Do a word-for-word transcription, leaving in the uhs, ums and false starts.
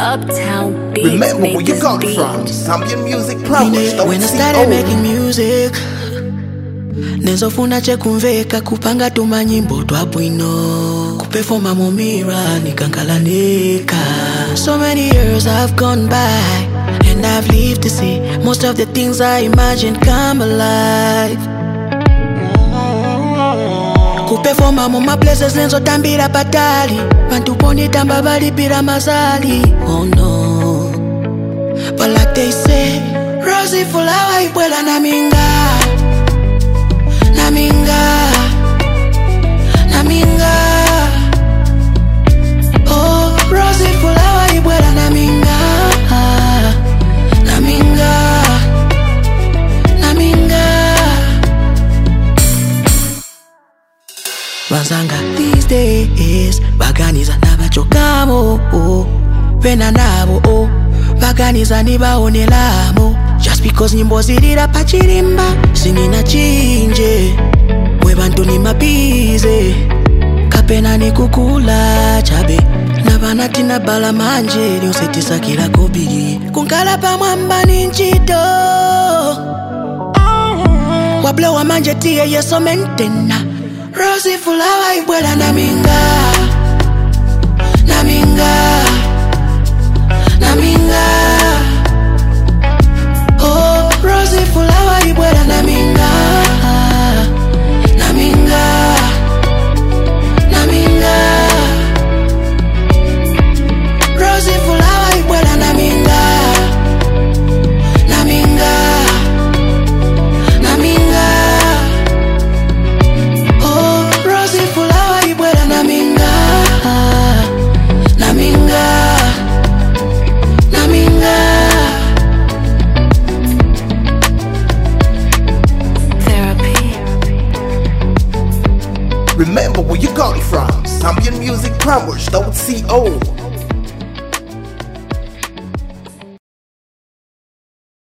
Uptown Beats. Remember made where you this got beat. from. Zambian music prowess. When I started making music, nenzofuna chekumveka kupanga tuma nyimbo twa bwino kuperforma momira nikankalanika. So many years have gone by and I've lived to see most of the things I imagined come alive. Kuperforma moma places lenzo tambira patali bantu poni tamba balipira mazali. Oh no, but like they say, Rosie fulawa ibwela na minga, na minga, na minga. Oh, Rosie fulawa ibwela na minga, na minga, na minga. Bazanga these days baganiza nabachokamo, oh, pena nabo, oh, baganiza nibaonelamo. Just because nyimbo zirira pachirimba sinina chinje we bantu ni mabize kapena ni kukula chabe nabana tina bala manje lyonsetisa kila kobiri kunkala pa mwamba ni nchito wablo wa manje tiye yeso mentena. Rosie fulawa ibwela na minga, na minga, na minga. Oh, Rosie fulawa ibwela na minga, na minga, na minga. Rosie fulawa ibwela na minga, na minga, na minga. Oh, Rosie fulawa ibwela na minga, na minga, na minga. Remember where you got it from. Zambian music prowess. Don't see old.